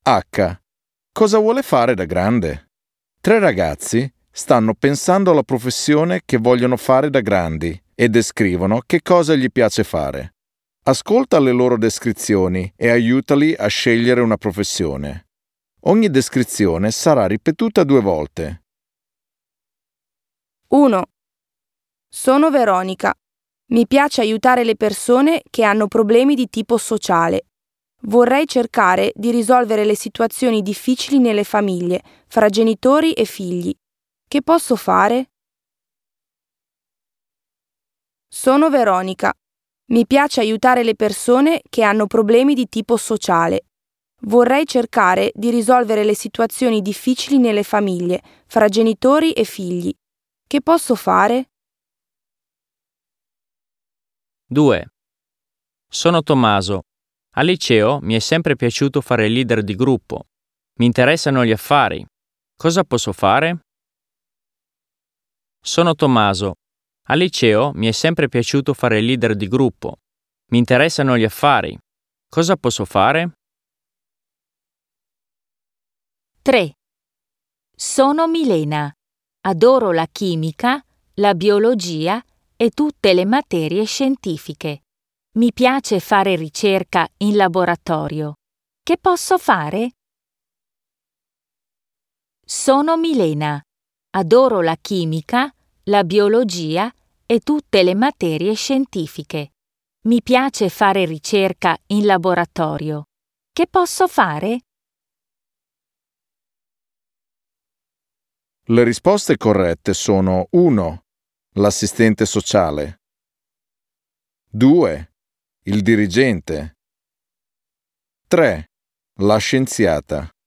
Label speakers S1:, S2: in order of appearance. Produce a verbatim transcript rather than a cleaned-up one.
S1: H. Cosa vuole fare da grande? Tre ragazzi stanno pensando alla professione che vogliono fare da grandi e descrivono che cosa gli piace fare. Ascolta le loro descrizioni e aiutali a scegliere una professione. Ogni descrizione sarà ripetuta due volte.
S2: uno. Sono Veronica. Mi piace aiutare le persone che hanno problemi di tipo sociale. Vorrei cercare di risolvere le situazioni difficili nelle famiglie, fra genitori e figli. Che posso fare? Sono Veronica. Mi piace aiutare le persone che hanno problemi di tipo sociale. Vorrei cercare di risolvere le situazioni difficili nelle famiglie, fra genitori e figli. Che posso fare?
S3: due. Sono Tommaso. Al liceo mi è sempre piaciuto fare il leader di gruppo. Mi interessano gli affari. Cosa posso fare? Sono Tommaso. Al liceo mi è sempre piaciuto fare il leader di gruppo. Mi interessano gli affari. Cosa posso fare?
S4: tre. Sono Milena. Adoro la chimica, la biologia e tutte le materie scientifiche. Mi piace fare ricerca in laboratorio. Che posso fare? Sono Milena. Adoro la chimica, la biologia e tutte le materie scientifiche. Mi piace fare ricerca in laboratorio. Che posso fare?
S1: Le risposte corrette sono uno. L'assistente sociale. due. Il dirigente. tre. La scienziata.